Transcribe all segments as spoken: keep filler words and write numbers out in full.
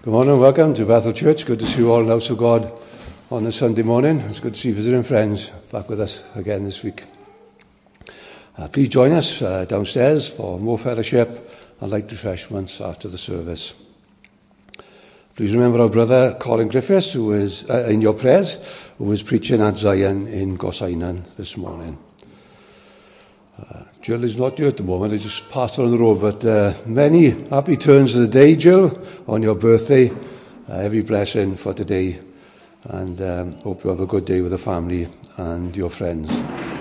Good morning, welcome to Bethel Church. Good to see you all in the house of God on a Sunday morning. It's good to see visiting friends back with us again this week. Uh, please join us uh, downstairs for more fellowship and light refreshments after the service. Please remember our brother Colin Griffiths, who is uh, in your prayers, who is preaching at Zion in Gosainan this morning. Uh, Jill is not here at the moment. I just passed her on the road, but uh, many happy turns of the day, Jill, on your birthday. Uh, every blessing for today, and um, hope you have a good day with the family and your friends.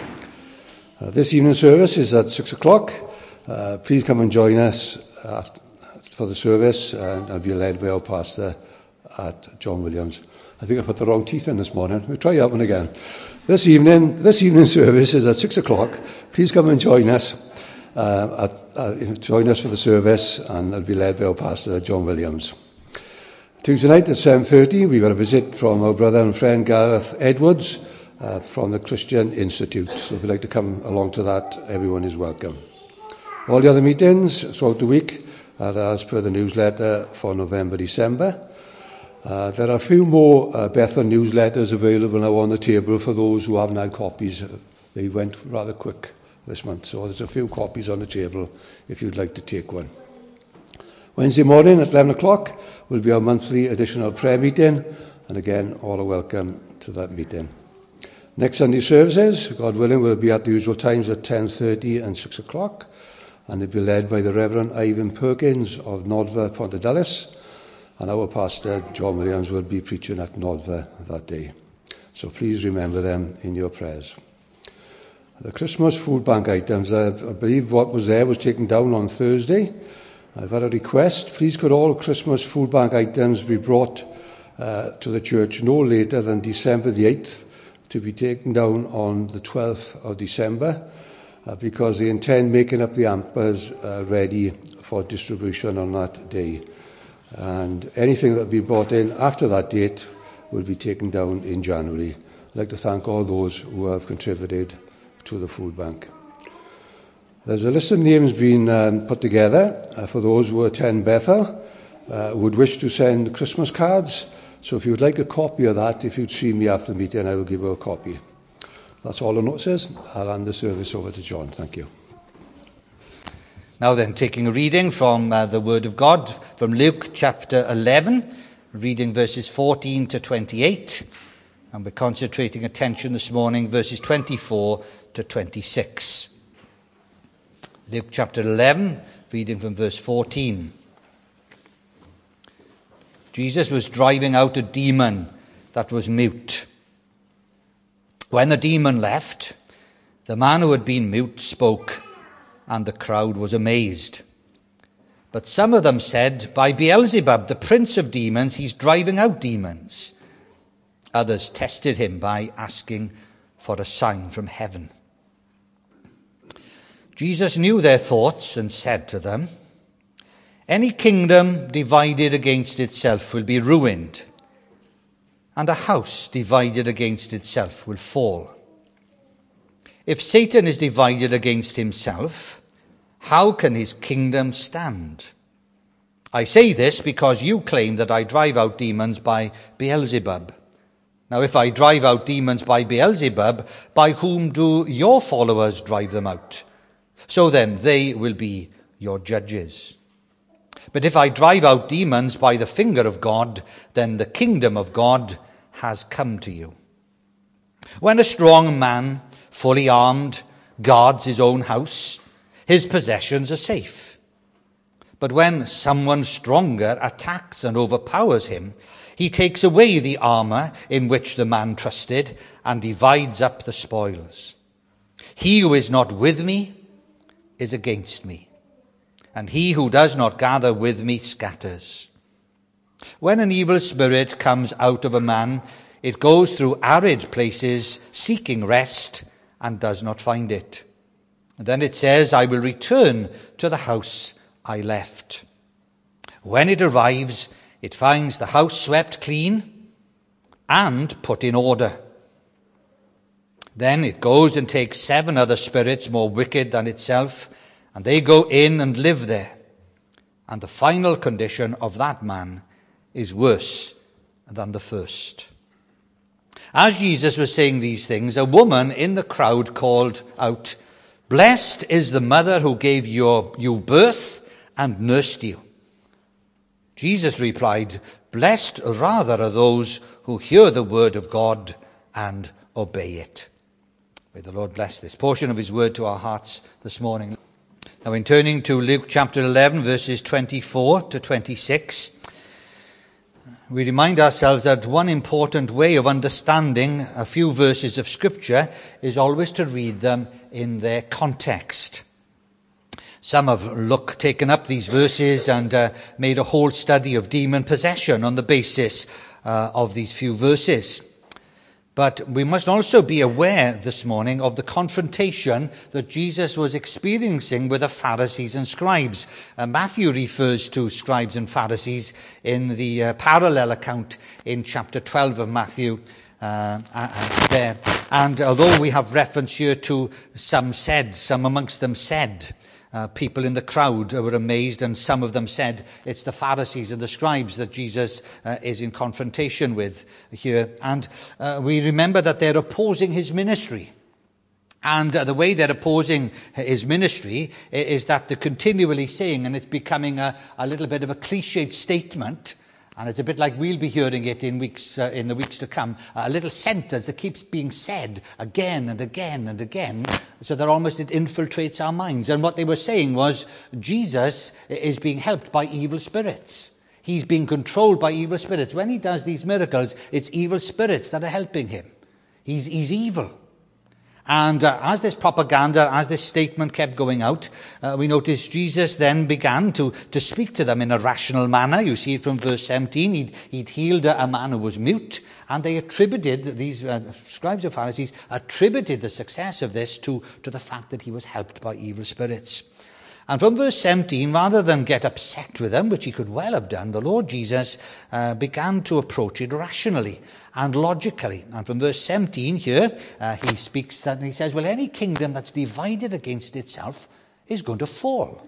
Uh, this evening service is at six o'clock. Uh, please come and join us uh, for the service, and I'll be led by our pastor at John Williams. I think I put the wrong teeth in this morning. We'll try that one again. This evening, this evening service is at six o'clock. Please come and join us. Uh, at, uh, join us for the service, and I'll be led by our pastor, John Williams. Tuesday night at seven thirty, we got a visit from our brother and friend Gareth Edwards uh, from the Christian Institute. So if you'd like to come along to that, everyone is welcome. All the other meetings throughout the week are as per the newsletter for November, December. Uh, there are a few more uh, Bethel newsletters available now on the table for those who haven't had copies. They went rather quick this month, so there's a few copies on the table if you'd like to take one. Wednesday morning at eleven o'clock will be our monthly additional prayer meeting, and again, all are welcome to that meeting. Next Sunday services, God willing, will be at the usual times at ten thirty and six o'clock, and it'll be led by the Reverend Ivan Perkins of Nodva, Pontedalis, and our pastor, John Williams, will be preaching at Nodva that day. So please remember them in your prayers. The Christmas food bank items, I believe what was there was taken down on Thursday. I've had a request. Please could all Christmas food bank items be brought uh, to the church no later than December the eighth, to be taken down on the twelfth of December, uh, because they intend making up the hampers uh, ready for distribution on that day. And anything that will be brought in after that date will be taken down in January. I'd like to thank all those who have contributed to the food bank. There's a list of names being um, put together uh, for those who attend Bethel, uh, who would wish to send Christmas cards. So if you would like a copy of that, if you'd see me after the meeting, I will give you a copy. That's all the notices. I'll hand the service over to John. Thank you. Now then, taking a reading from uh, the Word of God, from Luke chapter eleven, reading verses fourteen to twenty-eight, and we're concentrating attention this morning, verses twenty-four to twenty-six. Luke chapter eleven, reading from verse fourteen. Jesus was driving out a demon that was mute. When the demon left, the man who had been mute spoke, and the crowd was amazed. But some of them said, "By Beelzebub, the prince of demons, he's driving out demons." Others tested him by asking for a sign from heaven. Jesus knew their thoughts and said to them, "Any kingdom divided against itself will be ruined, and a house divided against itself will fall. If Satan is divided against himself, how can his kingdom stand? I say this because you claim that I drive out demons by Beelzebub. Now, if I drive out demons by Beelzebub, by whom do your followers drive them out? So then they will be your judges. But if I drive out demons by the finger of God, then the kingdom of God has come to you. When a strong man, fully armed, guards his own house, his possessions are safe. But when someone stronger attacks and overpowers him, he takes away the armor in which the man trusted and divides up the spoils. He who is not with me is against me, and he who does not gather with me scatters. When an evil spirit comes out of a man, it goes through arid places seeking rest and does not find it. And then it says, I will return to the house I left. When it arrives, it finds the house swept clean and put in order. Then it goes and takes seven other spirits more wicked than itself, and they go in and live there. And the final condition of that man is worse than the first. As Jesus was saying these things, a woman in the crowd called out, "Blessed is the mother who gave your, you birth and nursed you." Jesus replied, "Blessed rather are those who hear the word of God and obey it." May the Lord bless this portion of his word to our hearts this morning. Now, in turning to Luke chapter eleven, verses twenty-four to twenty-six, we remind ourselves that one important way of understanding a few verses of Scripture is always to read them in their context. Some have look, taken up these verses and uh, made a whole study of demon possession on the basis uh, of these few verses. But we must also be aware this morning of the confrontation that Jesus was experiencing with the Pharisees and scribes. Uh, Matthew refers to scribes and Pharisees in the uh, parallel account in chapter twelve of Matthew uh, uh, there. And although we have reference here to some said, some amongst them said, Uh, people in the crowd were amazed, and some of them said it's the Pharisees and the scribes that Jesus uh, is in confrontation with here. And uh, we remember that they're opposing his ministry. And uh, the way they're opposing his ministry is that they're continually saying, and it's becoming a, a little bit of a cliched statement, and it's a bit like we'll be hearing it in weeks uh, in the weeks to come, a little sentence that keeps being said again and again and again, so that almost it infiltrates our minds. And what they were saying was, Jesus is being helped by evil spirits. He's being controlled by evil spirits. When he does these miracles, it's evil spirits that are helping him. He's, he's evil. And uh, as this propaganda, as this statement kept going out, uh, we notice Jesus then began to, to speak to them in a rational manner. You see it from verse seventeen. He'd, he'd healed a man who was mute, and they attributed, these uh, scribes and Pharisees, attributed the success of this to, to the fact that he was helped by evil spirits. And from verse seventeen, rather than get upset with them, which he could well have done, the Lord Jesus uh, began to approach it rationally and logically. And from verse seventeen here, uh, he speaks that, and he says, well, any kingdom that's divided against itself is going to fall.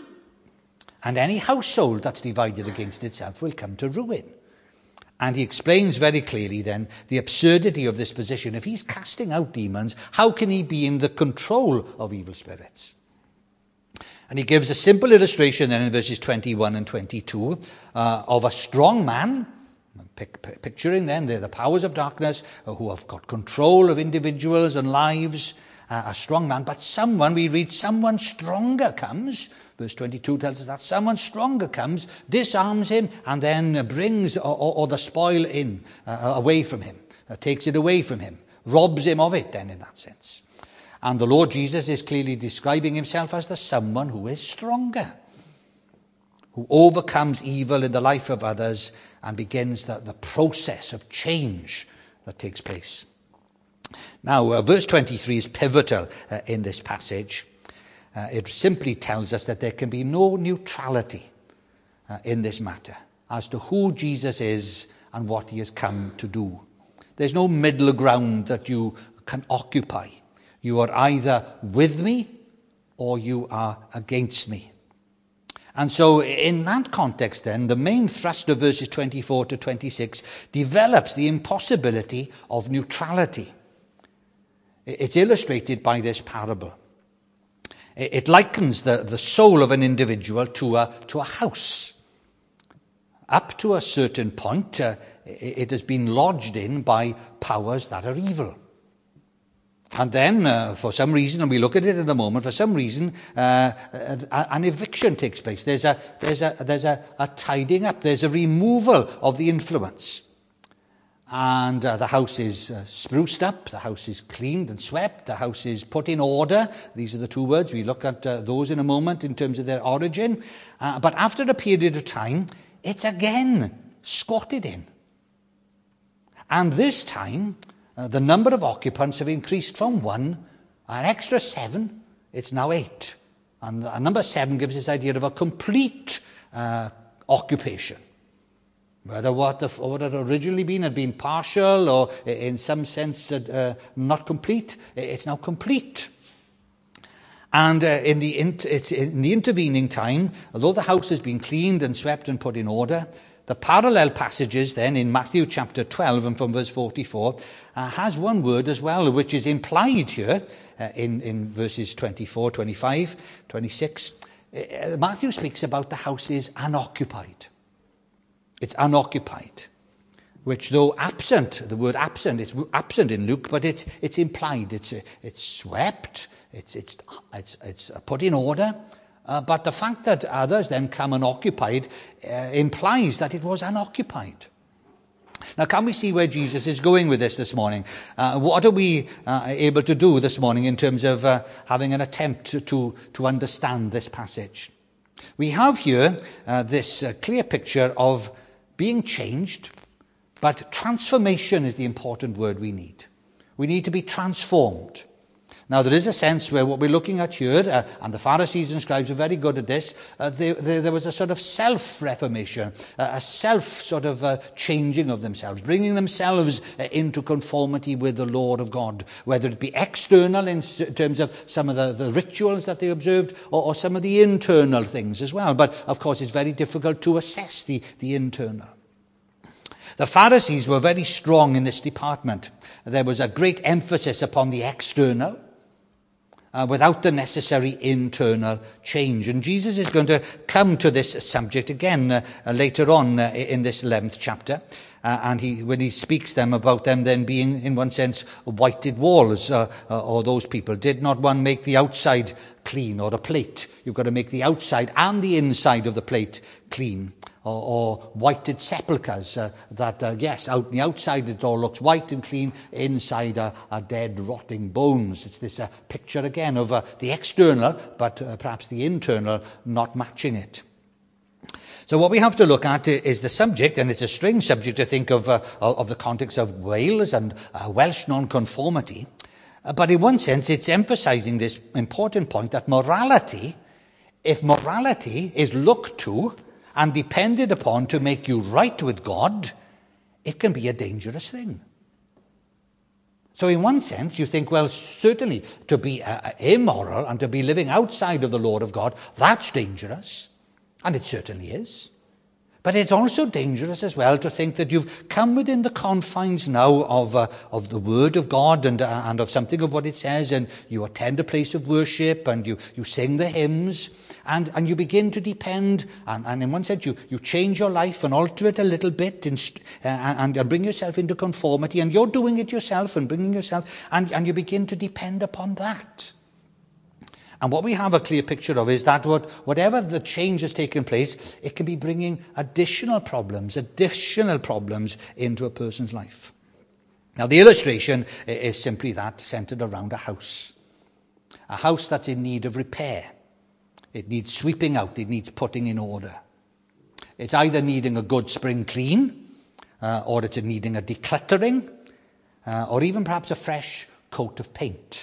And any household that's divided against itself will come to ruin. And he explains very clearly then the absurdity of this position. If he's casting out demons, how can he be in the control of evil spirits? And he gives a simple illustration then in verses twenty-one and twenty-two uh, of a strong man, pic- picturing then the, the powers of darkness uh, who have got control of individuals and lives, uh, a strong man. But someone, we read, someone stronger comes. Verse twenty-two tells us that someone stronger comes, disarms him, and then brings or, or, or the spoil in, uh, away from him, uh, takes it away from him, robs him of it then in that sense. And the Lord Jesus is clearly describing himself as the someone who is stronger, who overcomes evil in the life of others and begins the, the process of change that takes place. Now, uh, verse twenty-three is pivotal uh, in this passage. Uh, it simply tells us that there can be no neutrality uh, in this matter as to who Jesus is and what he has come to do. There's no middle ground that you can occupy. You are either with me or you are against me. And so in that context then, the main thrust of verses twenty-four to twenty-six develops the impossibility of neutrality. It's illustrated by this parable. It likens the, the soul of an individual to a, to a house. Up to a certain point, uh, it has been lodged in by powers that are evil. And then, uh, for some reason, and we look at it in a moment, for some reason, uh, an eviction takes place. There's a there's a there's a, a tidying up. There's a removal of the influence, and uh, the house is uh, spruced up. The house is cleaned and swept. The house is put in order. These are the two words we look at uh, those in a moment in terms of their origin. Uh, but after a period of time, it's again squatted in, and this time. Uh, the number of occupants have increased from one, an extra seven, it's now eight. And uh, number seven gives this idea of a complete uh, occupation. Whether what, the, what had originally been had been partial or in some sense uh, not complete, it's now complete. And uh, in, the in, it's in the intervening time, although the house has been cleaned and swept and put in order, the parallel passages then in Matthew chapter twelve and from verse forty-four uh, has one word as well, which is implied here uh, in, in verses twenty-four, twenty-five, twenty-six. Uh, Matthew speaks about the house is unoccupied. It's unoccupied, which though absent, the word absent is absent in Luke, but it's it's implied. It's it's swept. It's it's it's it's put in order. Uh, but the fact that others then come and occupied uh, implies that it was unoccupied. Now, can we see where Jesus is going with this this morning? Uh, what are we uh, able to do this morning in terms of uh, having an attempt to, to, to understand this passage? We have here uh, this uh, clear picture of being changed, but transformation is the important word we need. We need to be transformed. Now, there is a sense where what we're looking at here, uh, and the Pharisees and scribes are very good at this, uh, they, they, there was a sort of self-reformation, uh, a self sort of uh, changing of themselves, bringing themselves uh, into conformity with the law of God, whether it be external in s- terms of some of the, the rituals that they observed, or, or some of the internal things as well. But, of course, it's very difficult to assess the, the internal. The Pharisees were very strong in this department. There was a great emphasis upon the external, Uh, without the necessary internal change. And Jesus is going to come to this subject again uh, uh, later on uh, in this eleventh chapter. Uh, and he, when he speaks them about them then being, in one sense, whited walls, uh, uh, or those people, did not one make the outside clean, or a plate? You've got to make the outside and the inside of the plate clean. Or, or whited sepulchres, uh, that, uh, yes, out on the outside it all looks white and clean, inside are, are dead, rotting bones. It's this uh, picture again of uh, the external, but uh, perhaps the internal not matching it. So what we have to look at is the subject, and it's a strange subject to think of, uh, of the context of Wales and uh, Welsh nonconformity, uh, but in one sense it's emphasizing this important point that morality, if morality is looked to and depended upon to make you right with God, it can be a dangerous thing. So in one sense, you think, well, certainly to be uh, immoral and to be living outside of the law of God, that's dangerous. And it certainly is. But it's also dangerous as well to think that you've come within the confines now of uh, of the Word of God and uh, and of something of what it says, and you attend a place of worship and you, you sing the hymns, and, and you begin to depend, and, and in one sense you, you change your life and alter it a little bit and, uh, and, and bring yourself into conformity, and you're doing it yourself and bringing yourself, and, and you begin to depend upon that. And what we have a clear picture of is that what, whatever the change has taken place, it can be bringing additional problems, additional problems into a person's life. Now, the illustration is simply that, centered around a house. A house that's in need of repair. It needs sweeping out. It needs putting in order. It's either needing a good spring clean, uh, or it's needing a decluttering, uh, or even perhaps a fresh coat of paint.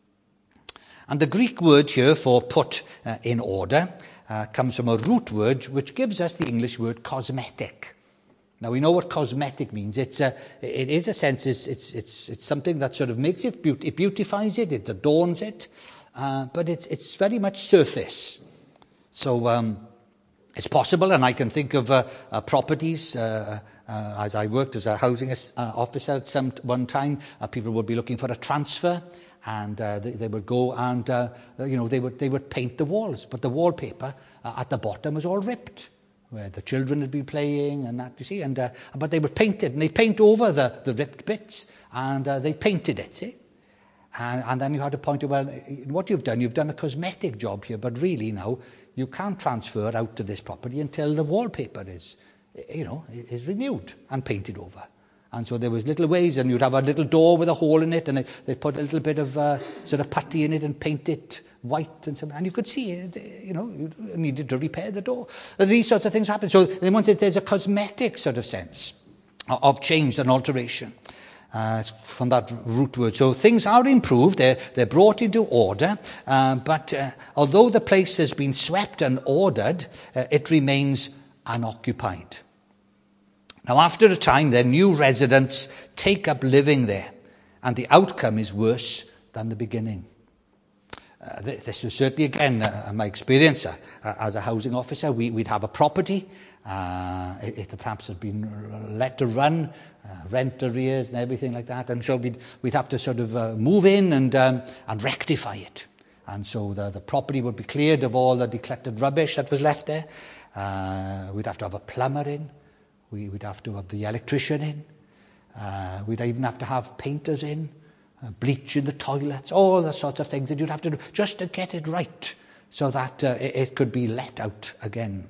And the Greek word here for put uh, in order uh, comes from a root word which gives us the English word cosmetic. Now we know what cosmetic means. It's a, it is a sense, it's, it's, it's, it's something that sort of makes it, beaut- it beautifies it, it adorns it, uh, but it's, it's very much surface. So um, it's possible, and I can think of uh, uh, properties, uh, uh, as I worked as a housing uh, officer at some one time, uh, people would be looking for a transfer. And uh, they, they would go and, uh, you know, they would they would paint the walls. But the wallpaper uh, at the bottom was all ripped, where the children had been playing and that, you see. And uh, but they would paint it, and they paint over the, the ripped bits, and uh, they painted it, see. And, and then you had to point out, well, what you've done, you've done a cosmetic job here, but really now you can't transfer out to this property until the wallpaper is, you know, is renewed and painted over. And so there was little ways, and you'd have a little door with a hole in it, and they, they'd put a little bit of uh, sort of putty in it and paint it white, and, some, and you could see it, you know, you needed to repair the door. And these sorts of things happen. So in one sense, there's a cosmetic sort of sense of change and alteration uh, from that root word. So things are improved, they're, they're brought into order, uh, but uh, although the place has been swept and ordered, uh, it remains unoccupied. Now, after a time, then, new residents take up living there, and the outcome is worse than the beginning. Uh, this was certainly, again, uh, my experience uh, as a housing officer. We, we'd have a property, Uh, it, it perhaps has been let to run, uh, rent arrears and everything like that. And so we'd, we'd have to sort of uh, move in and um, and rectify it. And so the, the property would be cleared of all the decluttered rubbish that was left there. Uh, we'd have to have a plumber in. We, we'd have to have the electrician in. Uh, we'd even have to have painters in, uh, bleach in the toilets, all the sorts of things that you'd have to do just to get it right so that uh, it, it could be let out again.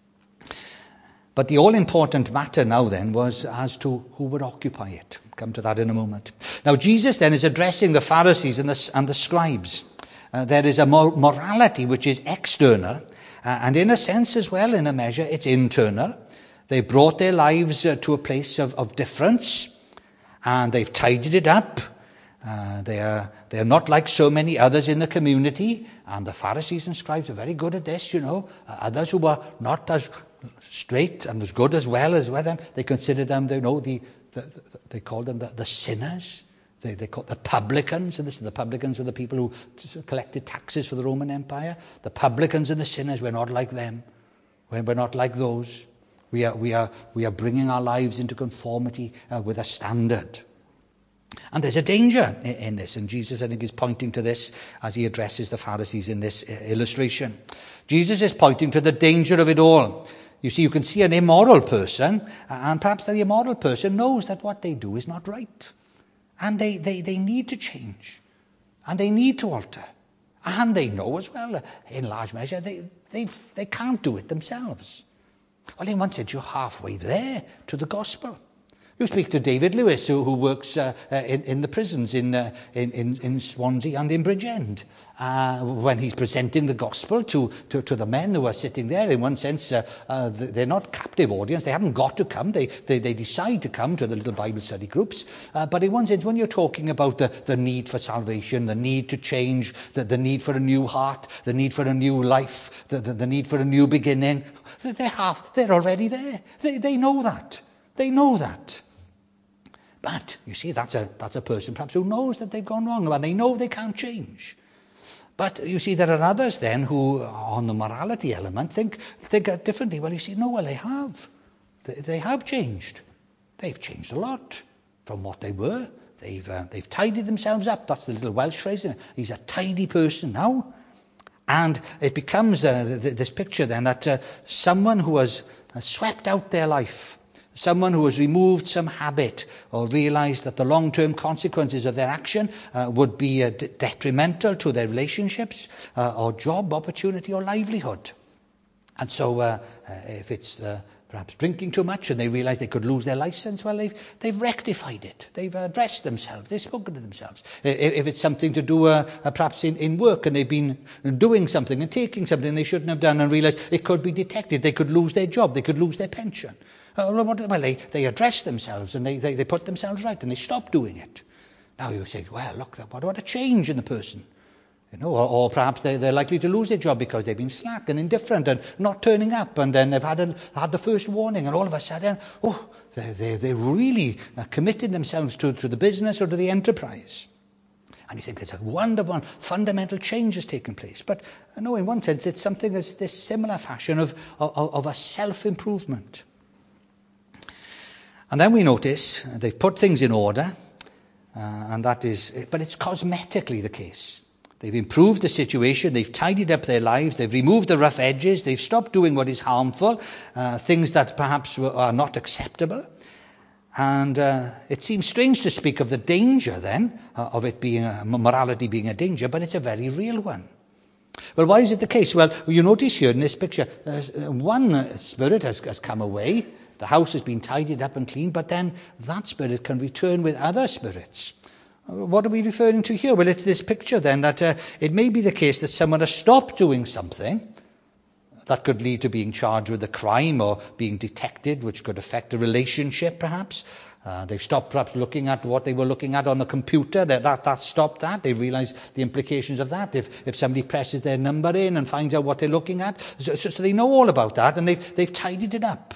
But the all-important matter now then was as to who would occupy it. Come to that in a moment. Now Jesus then is addressing the Pharisees and the, and the scribes. Uh, there is a mor- morality which is external, uh, and in a sense as well, in a measure, it's internal. They brought their lives uh, to a place of, of difference, and they've tidied it up. Uh, they are they are not like so many others in the community, and the Pharisees and scribes are very good at this, you know. Uh, others who were not as straight and as good as well as with them, they considered them, you know, the, the, the they called them the, the sinners. They, they called the publicans, and this the publicans were the people who collected taxes for the Roman Empire. The publicans and the sinners, we're not like them. We're, we're not like those. We are, we are, we are bringing our lives into conformity uh, with a standard. And there's a danger in, in this, and Jesus, I think, is pointing to this as he addresses the Pharisees in this uh, illustration. Jesus is pointing to the danger of it all. You see, you can see an immoral person, and perhaps the immoral person knows that what they do is not right. And they, they, they need to change. And they need to alter. And they know as well, in large measure, they, they, they can't do it themselves. Well, in one sense, you're halfway there to the gospel. You speak to David Lewis, who, who works uh, uh, in, in the prisons in, uh, in, in, in Swansea and in Bridgend. Uh, when he's presenting the gospel to, to, to the men who are sitting there, in one sense, uh, uh, they're not captive audience. They haven't got to come. They, they, they decide to come to the little Bible study groups. Uh, but in one sense, when you're talking about the, the need for salvation, the need to change, the, the need for a new heart, the need for a new life, the, the, the need for a new beginning, they're, half, they're already there. They, they know that. They know that. But, you see, that's a that's a person perhaps who knows that they've gone wrong, and they know they can't change. But, you see, there are others then who, on the morality element, think, think differently. Well, you see, no, well, they have. They, they have changed. They've changed a lot from what they were. They've uh, they've tidied themselves up. That's the little Welsh phrase. He's a tidy person now. And it becomes uh, th- this picture then that uh, someone who has uh, swept out their life, someone who has removed some habit or realized that the long-term consequences of their action uh, would be uh, d- detrimental to their relationships uh, or job opportunity or livelihood. And so uh, uh, if it's uh, perhaps drinking too much and they realize they could lose their license, well, they've, they've rectified it. They've addressed themselves. They've spoken to themselves. If, if it's something to do uh, uh, perhaps in, in work and they've been doing something and taking something they shouldn't have done and realized it could be detected, they could lose their job, they could lose their pension. Uh, well, they, they address themselves and they, they, they put themselves right and they stop doing it. Now you say, well, look, what, what a change in the person. You know, or, or perhaps they, they're likely to lose their job because they've been slack and indifferent and not turning up, and then they've had, a, had the first warning, and all of a sudden, oh, they, they, they really committed themselves to, to the business or to the enterprise. And you think there's a wonderful, fundamental change has taken place. But no, in one sense, it's something that's this similar fashion of, of, of a self-improvement. And then we notice they've put things in order, uh, and that is, but it's cosmetically the case. They've improved the situation, they've tidied up their lives, they've removed the rough edges, they've stopped doing what is harmful, uh, things that perhaps are not acceptable. And uh, it seems strange to speak of the danger then, uh, of it being, a, morality being a danger, but it's a very real one. Well, why is it the case? Well, you notice here in this picture, uh, one spirit has, has come away. The house has been tidied up and cleaned, but then that spirit can return with other spirits. What are we referring to here? Well, it's this picture then that uh, it may be the case that someone has stopped doing something that could lead to being charged with a crime or being detected, which could affect a relationship perhaps. Uh, they've stopped perhaps looking at what they were looking at on the computer. That, that, that stopped that. They realise the implications of that. If, if somebody presses their number in and finds out what they're looking at. So, so, so they know all about that, and they've, they've tidied it up.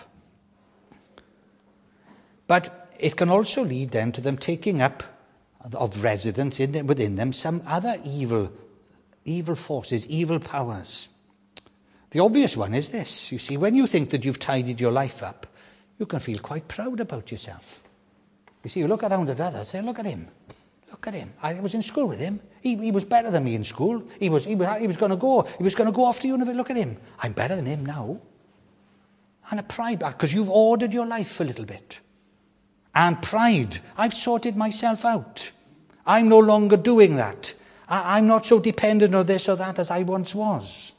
But it can also lead then to them taking up of residence in them, within them some other evil, evil forces, evil powers. The obvious one is this. You see, when you think that you've tidied your life up, you can feel quite proud about yourself. You see, you look around at others, say, look at him. Look at him. I was in school with him. He, he was better than me in school. He was, he was, he was going to go. He was going to go off to university. Look at him. I'm better than him now. And a pride back, because you've ordered your life a little bit. And pride. I've sorted myself out. I'm no longer doing that. I, I'm not so dependent on this or that as I once was.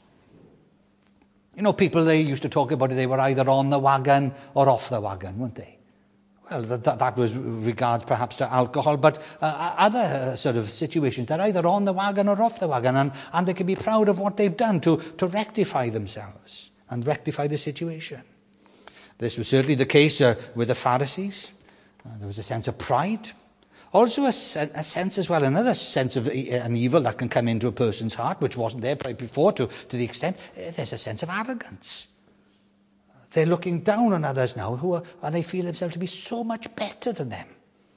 You know, people, they used to talk about it, they were either on the wagon or off the wagon, weren't they? Well, that, that was regards perhaps to alcohol, but uh, other uh, sort of situations, they're either on the wagon or off the wagon, and, and they can be proud of what they've done to, to rectify themselves and rectify the situation. This was certainly the case uh, with the Pharisees. Uh, there was a sense of pride. Also a, a sense as well, another sense of e- an evil that can come into a person's heart, which wasn't there before to, to the extent, uh, there's a sense of arrogance. They're looking down on others now, who are, and they feel themselves to be so much better than them.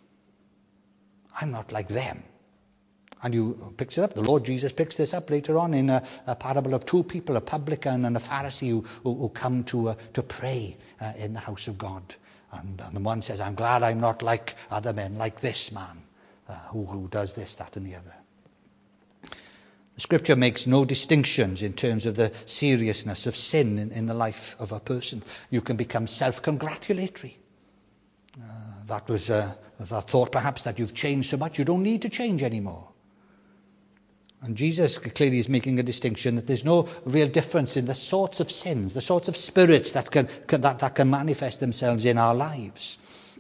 I'm not like them. And you picks it up. The Lord Jesus picks this up later on in a, a parable of two people, a publican and a Pharisee, who, who, who come to uh, to pray uh, in the house of God. And, and the one says, I'm glad I'm not like other men, like this man, uh, who, who does this, that, and the other. The Scripture makes no distinctions in terms of the seriousness of sin in, in the life of a person. You can become self-congratulatory. Uh, that was uh, the thought perhaps that you've changed so much you don't need to change anymore. And Jesus clearly is making a distinction that there's no real difference in the sorts of sins, the sorts of spirits that can, can that, that can manifest themselves in our lives.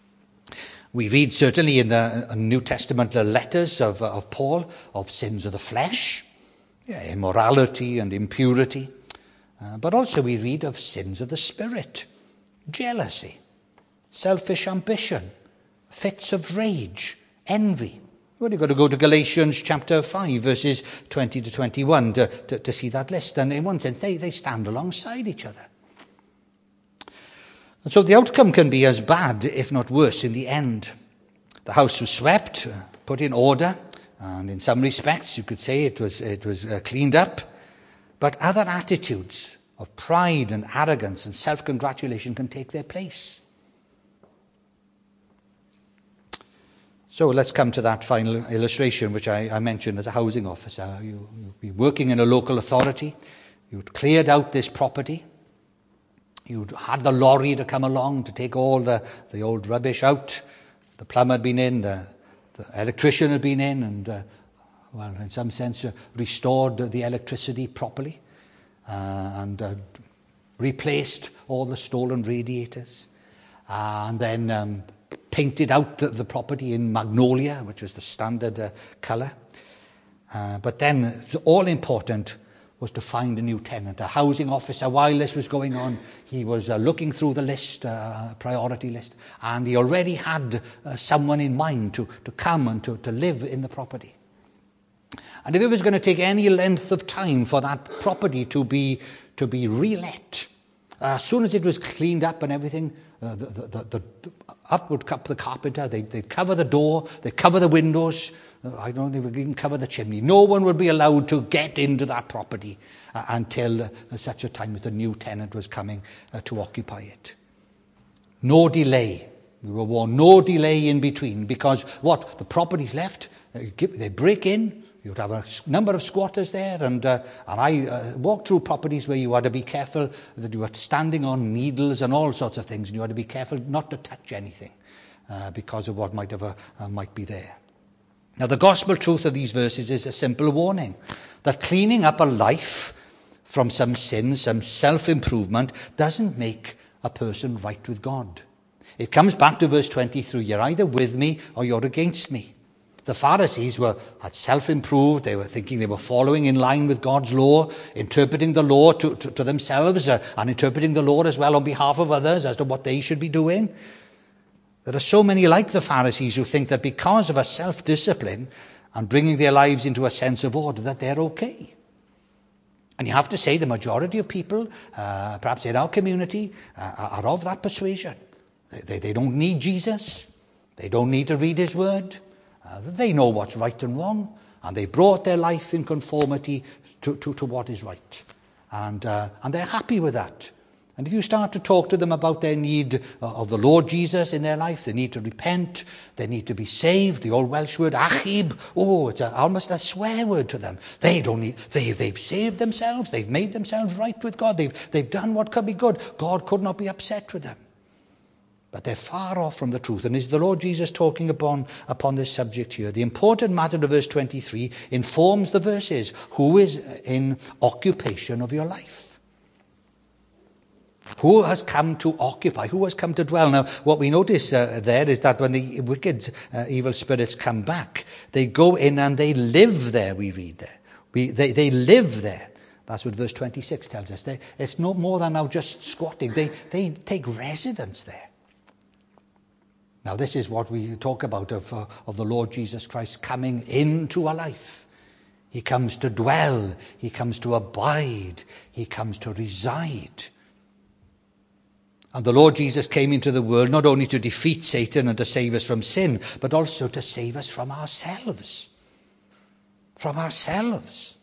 We read certainly in the New Testament the letters of, of Paul of sins of the flesh, yeah, immorality and impurity. Uh, but also we read of sins of the spirit, jealousy, selfish ambition, fits of rage, envy. Well, you've got to go to Galatians chapter five, verses twenty to twenty-one to, to, to see that list. And in one sense, they, they stand alongside each other. And so the outcome can be as bad, if not worse, in the end. The house was swept, uh, put in order, and in some respects, you could say it was, it was uh, cleaned up. But other attitudes of pride and arrogance and self-congratulation can take their place. So let's come to that final illustration, which I, I mentioned as a housing officer. You, you'd be working in a local authority. You'd cleared out this property. You'd had the lorry to come along to take all the, the old rubbish out. The plumber had been in, the, the electrician had been in, and, uh, well, in some sense, uh, restored the electricity properly, uh, and uh, replaced all the stolen radiators. Uh, and then um, painted out the, the property in magnolia, which was the standard uh, colour. Uh, but then, all important was to find a new tenant. A housing officer, while this was going on, he was uh, looking through the list, uh, priority list, and he already had uh, someone in mind to, to come and to, to live in the property. And if it was going to take any length of time for that property to be to be re-let, uh, as soon as it was cleaned up and everything, uh, the, the, the, the, up would come the carpenter, they'd, they'd cover the door, they'd cover the windows, I don't know, they would even cover the chimney. No one would be allowed to get into that property uh, until uh, such a time as the new tenant was coming uh, to occupy it. No delay. We were warned, no delay in between, because what? The property's left, uh, give, they break in, you'd have a number of squatters there, and, uh, and I uh, walked through properties where you had to be careful that you were standing on needles and all sorts of things, and you had to be careful not to touch anything uh, because of what might, have a, uh, might be there. Now, the gospel truth of these verses is a simple warning that cleaning up a life from some sin, some self-improvement, doesn't make a person right with God. It comes back to verse twenty-three. You're either with me or you're against me. The Pharisees were had self-improved. They were thinking they were following in line with God's law, interpreting the law to, to, to themselves uh, and interpreting the law as well on behalf of others as to what they should be doing. There are so many like the Pharisees who think that because of a self-discipline and bringing their lives into a sense of order, that they're okay. And you have to say the majority of people, uh, perhaps in our community, uh, are of that persuasion. They, they, they don't need Jesus. They don't need to read his word. Uh, they know what's right and wrong. And they brought their life in conformity to, to, to what is right. And, uh, and they're happy with that. And if you start to talk to them about their need of the Lord Jesus in their life, they need to repent, they need to be saved, the old Welsh word, achib, oh, it's a, almost a swear word to them. They don't need, they, they've saved themselves, they've made themselves right with God, they've, they've done what could be good. God could not be upset with them. But they're far off from the truth. And is the Lord Jesus talking upon, upon this subject here? The important matter of verse twenty-three informs the verses. Who is in occupation of your life? Who has come to occupy? Who has come to dwell? Now, what we notice uh, there is that when the wicked, uh, evil spirits come back, they go in and they live there, we read there. We, they, they live there. That's what verse twenty-six tells us. They, it's no more than now just squatting. They, they take residence there. Now, this is what we talk about of, uh, of the Lord Jesus Christ coming into a life. He comes to dwell. He comes to abide. He comes to reside. And the Lord Jesus came into the world not only to defeat Satan and to save us from sin, but also to save us from ourselves. From ourselves.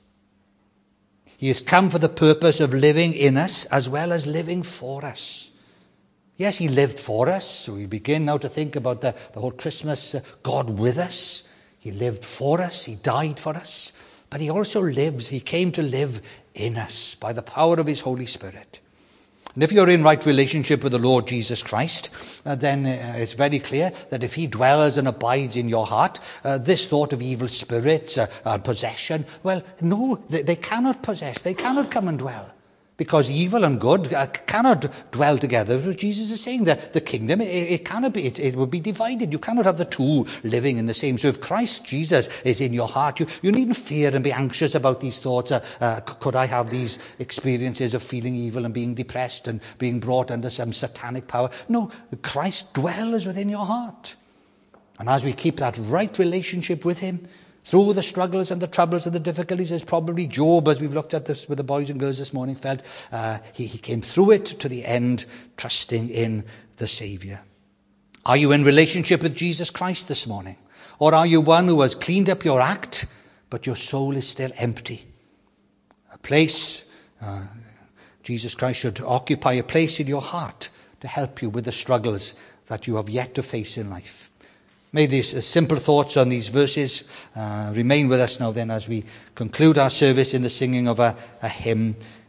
He has come for the purpose of living in us as well as living for us. Yes, he lived for us. So we begin now to think about the, the whole Christmas, uh, God with us. He lived for us. He died for us. But he also lives. He came to live in us by the power of his Holy Spirit. And if you're in right relationship with the Lord Jesus Christ, uh, then uh, it's very clear that if he dwells and abides in your heart, uh, this thought of evil spirits, uh, uh, possession, well, no, they, they cannot possess. They cannot come and dwell. Because evil and good uh, cannot dwell together. Jesus is saying that the kingdom, it, it cannot be, it, it will be divided. You cannot have the two living in the same. So if Christ Jesus is in your heart, you, you needn't fear and be anxious about these thoughts. Uh, uh, could I have these experiences of feeling evil and being depressed and being brought under some satanic power? No, Christ dwells within your heart. And as we keep that right relationship with him, through the struggles and the troubles and the difficulties, as probably Job, as we've looked at this with the boys and girls this morning, felt, uh, he, he came through it to the end, trusting in the Saviour. Are you in relationship with Jesus Christ this morning? Or are you one who has cleaned up your act, but your soul is still empty? A place, uh, Jesus Christ should occupy a place in your heart to help you with the struggles that you have yet to face in life. May these uh, simple thoughts on these verses uh, remain with us now then as we conclude our service in the singing of a, a hymn.